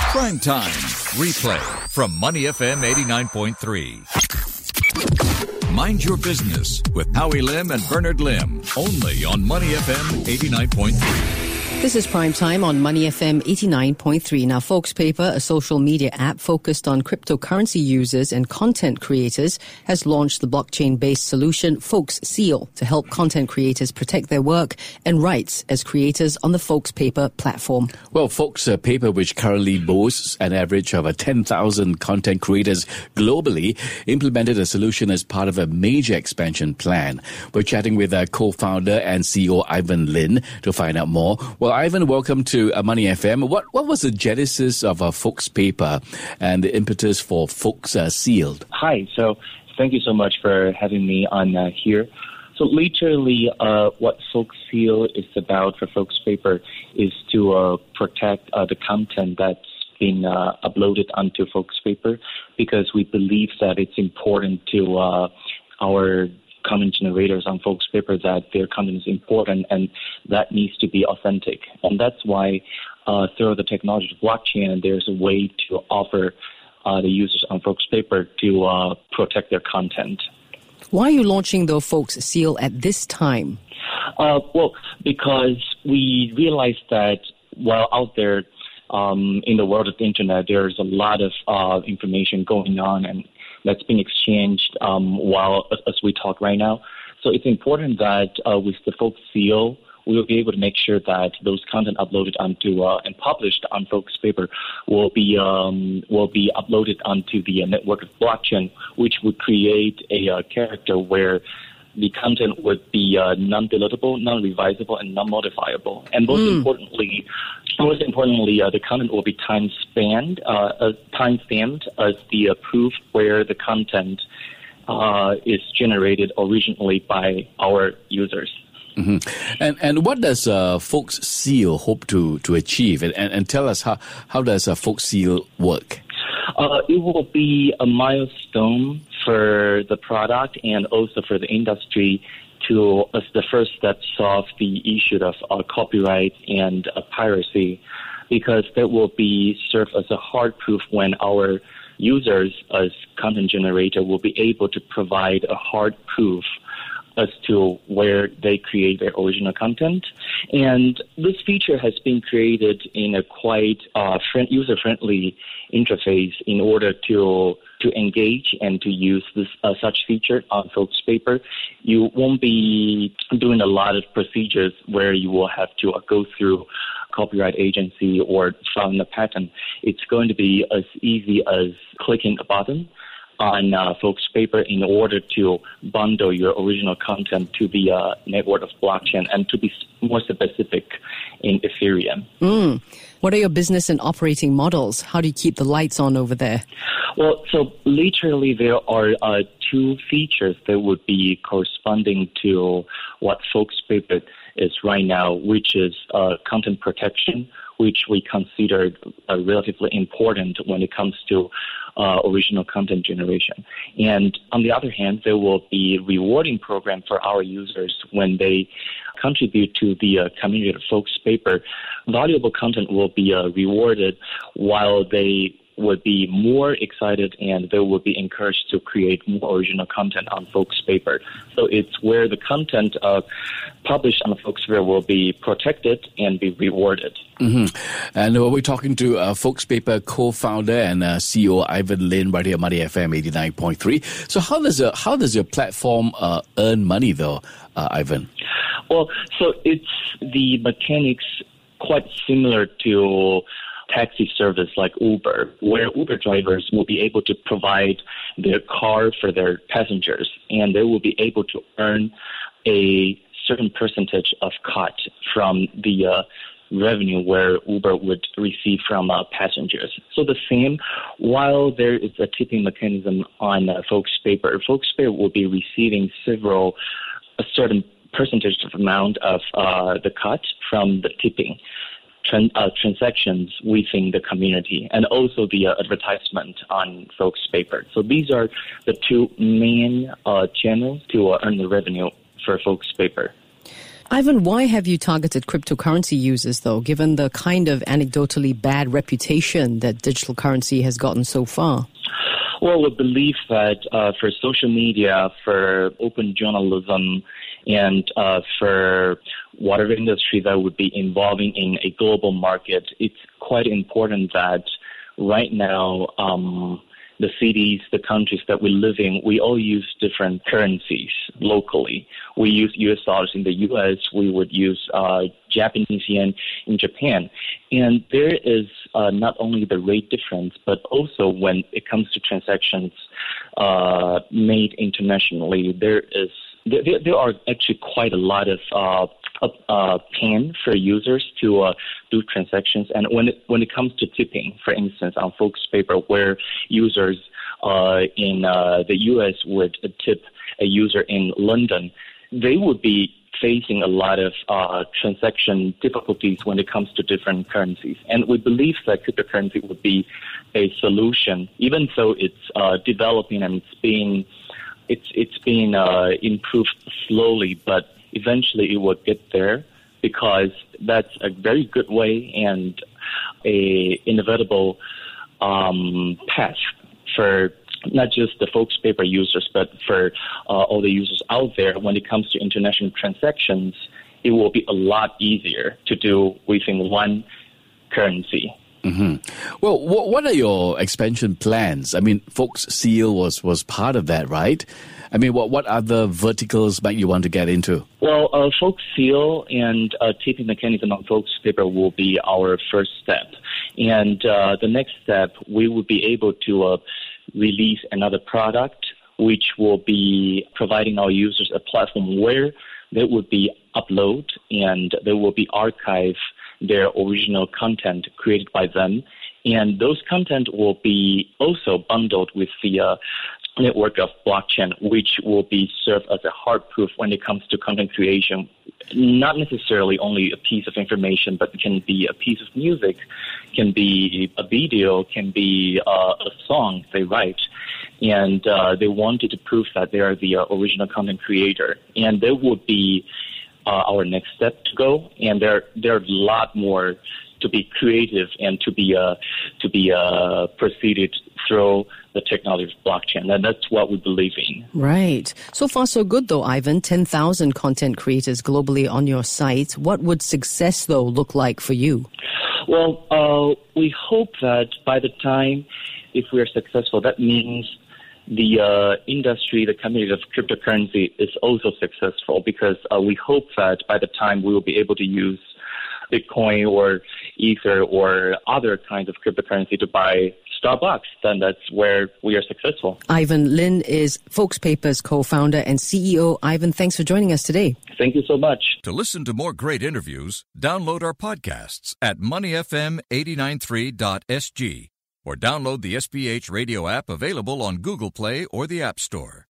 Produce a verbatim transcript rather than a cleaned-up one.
Prime Time replay from Money F M eighty-nine point three. Mind Your Business with Howie Lim and Bernard Lim, only on Money F M eighty-nine point three. This is Prime Time on Money F M eighty-nine point three. Now, Folkspaper, a social media app focused on cryptocurrency users and content creators, has launched the blockchain-based solution FolkSeal to help content creators protect their work and rights as creators on the Folkspaper platform. Well, Folkspaper, which currently boasts an average of ten thousand content creators globally, implemented a solution as part of a major expansion plan. We're chatting with our co-founder and C E O Ivan Lin to find out more. Well, Ivan, welcome to uh, Money F M. What what was the genesis of uh, Folkspaper and the impetus for FolkSeal? Hi, so thank you so much for having me on uh, here. So literally uh, what FolkSeal is about for Folkspaper is to uh, protect uh, the content that's been uh, uploaded onto Folkspaper, because we believe that it's important to uh, our content generators on Folkspaper that their content is important and that needs to be authentic. And that's why uh, through the technology of blockchain, there's a way to offer uh, the users on Folkspaper to uh, protect their content. Why are you launching the FolkSeal at this time? Uh, well, because we realized that while out there um, in the world of the internet, there's a lot of uh, information going on and that's being exchanged um, while as we talk right now. So it's important that uh, with the FolkSeal, we will be able to make sure that those content uploaded onto uh, and published on Folkspaper will be um, will be uploaded onto the uh, network of blockchain, which would create a uh, character where the content would be uh, non-deletable, non-revisable, and non-modifiable. And most mm. importantly, most importantly, uh, the content will be time-stamped, uh, uh, time-stamped as the uh, proof where the content uh, is generated originally by our users. Mm-hmm. And and what does uh, FolkSeal hope to to achieve? And, and, and tell us how how does uh, FolkSeal work? Uh, it will be a milestone for the product and also for the industry to, as the first step, solve the issue of uh, copyright and uh, piracy, because that will be serve as a hard proof when our users, as content generator, will be able to provide a hard proof as to where they create their original content. And this feature has been created in a quite uh, friend, user-friendly interface in order to to engage and to use this uh, such feature on Folkspaper. You won't be doing a lot of procedures where you will have to uh, go through copyright agency or filing a patent. It's going to be as easy as clicking a button on uh, Folkspaper in order to bundle your original content to the uh, network of blockchain and to be more specific in Ethereum. Mm. What are your business and operating models? How do you keep the lights on over there? Well, so literally there are uh, two features that would be corresponding to what Folkspaper is right now, which is uh, content protection, which we consider uh, relatively important when it comes to uh, original content generation. And on the other hand, there will be a rewarding program for our users when they contribute to the uh, community of Folkspaper. Valuable content will be uh, rewarded while they would be more excited and they will be encouraged to create more original content on Folkspaper. So it's where the content uh, published on Folkspaper will be protected and be rewarded. Mm-hmm. And uh, we're talking to uh, Folkspaper co-founder and uh, C E O Ivan Lin right here at Money F M eighty-nine point three. So how does a, how does your platform uh, earn money though, uh, Ivan? Well, so it's the mechanics quite similar to taxi service like Uber, where Uber drivers will be able to provide their car for their passengers, and they will be able to earn a certain percentage of cut from the uh, revenue where Uber would receive from uh, passengers. So the same, while there is a tipping mechanism on uh, Folkspaper, Folkspaper will be receiving several, a certain percentage of amount of uh, the cut from the tipping. Tran- uh, transactions within the community and also the uh, advertisement on Folkspaper. So these are the two main uh, channels to uh, earn the revenue for Folkspaper. Ivan, why have you targeted cryptocurrency users, though, given the kind of anecdotally bad reputation that digital currency has gotten so far? Well, we believe that uh, for social media, for open journalism, and uh, for whatever industry that would be involving in a global market, it's quite important that right now um, the cities, the countries that we live in, we all use different currencies locally. We use U S dollars in the U S, we would use uh, Japanese yen in Japan. And there is uh, not only the rate difference, but also when it comes to transactions uh, made internationally, there is there, there are actually quite a lot of uh, uh, pain for users to uh, do transactions. And when it, when it comes to tipping, for instance, on Folks Paper, where users uh, in uh, the U S would tip a user in London, they would be facing a lot of uh, transaction difficulties when it comes to different currencies. And we believe that cryptocurrency would be a solution, even though it's uh, developing and it's being it's it's being uh, improved slowly, but eventually it will get there, because that's a very good way and a inevitable um, path for not just the Folks Paper users, but for uh, all the users out there. When it comes to international transactions, it will be a lot easier to do within one currency. Mm-hmm. Well, what, what are your expansion plans? I mean, Folks Seal was, was part of that, right? I mean, what, what other verticals might you want to get into? Well, uh, Folks Seal and uh, tipping mechanism on Folks Paper will be our first step. And uh, the next step, we will be able to uh, release another product, which will be providing our users a platform where they would be upload and they will be archive their original content created by them. And those content will be also bundled with the uh, network of blockchain, which will be served as a hard proof when it comes to content creation. Not necessarily only a piece of information, but it can be a piece of music, can be a video, can be uh, a song they write. And uh, they wanted to prove that they are the uh, original content creator. And there would be uh, our next step to go. And there, there are a lot more to be creative and to be uh, to be uh, proceeded through the technology of blockchain. And that's what we believe in. Right. So far, so good, though, Ivan. ten thousand content creators globally on your site. What would success, though, look like for you? Well, uh, we hope that by the time, if we are successful, that means the uh, industry, the community of cryptocurrency is also successful, because uh, we hope that by the time we will be able to use Bitcoin or Ether or other kinds of cryptocurrency to buy Starbucks, then that's where we are successful. Ivan Lin is Folks Paper's co-founder and C E O. Ivan, thanks for joining us today. Thank you so much. To listen to more great interviews, download our podcasts at money f m eight nine three dot s g or download the S B H radio app available on Google Play or the App Store.